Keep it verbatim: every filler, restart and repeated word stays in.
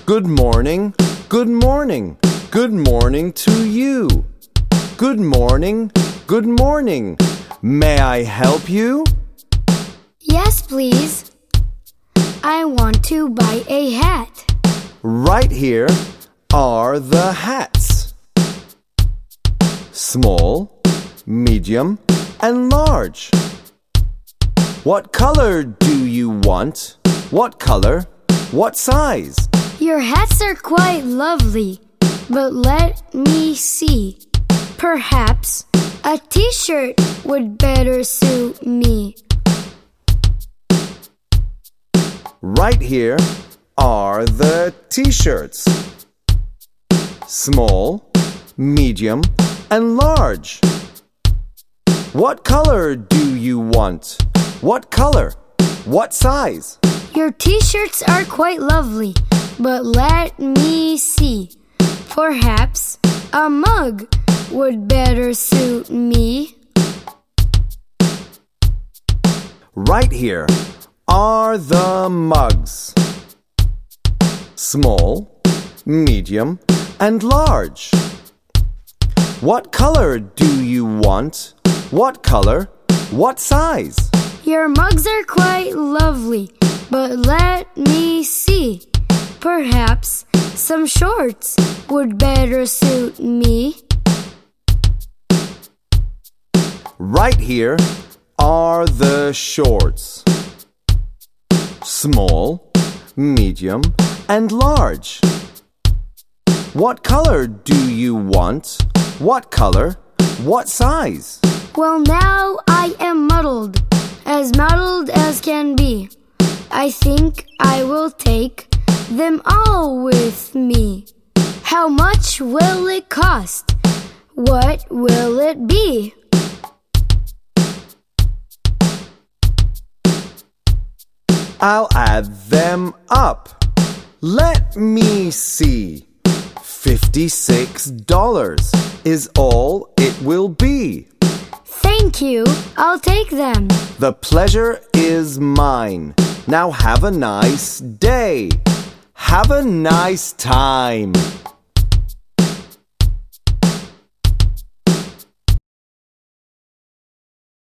Good morning, good morning, good morning to you. Good morning, good morning. May I help you? Yes, please. I want to buy a hat. Right here are the hats. Small, medium, and large. What color do you want? What color? What size? Your hats are quite lovely, but let me see. Perhaps a t-shirt would better suit me. Right here are the t-shirts. Small, medium, and large. What color do you want? What color? What size? Your t-shirts are quite lovely, but let me see. Perhaps a mug would better suit me. Right here are the mugs. Small, medium, and large. What color do you want? What color? What size? Your mugs are quite lovely, but let me see. Perhaps some shorts would better suit me. Right here are the shorts. Small, medium, and large. What color do you want? What color? What size? Well, now I am muddled, as muddled as can be. I think I will take them all with me. How much will it cost? What will it be? I'll add them up. Let me see. Fifty-six dollars is all it will be. Thank you. I'll take them. The pleasure is mine. Now have a nice day. Have a nice time.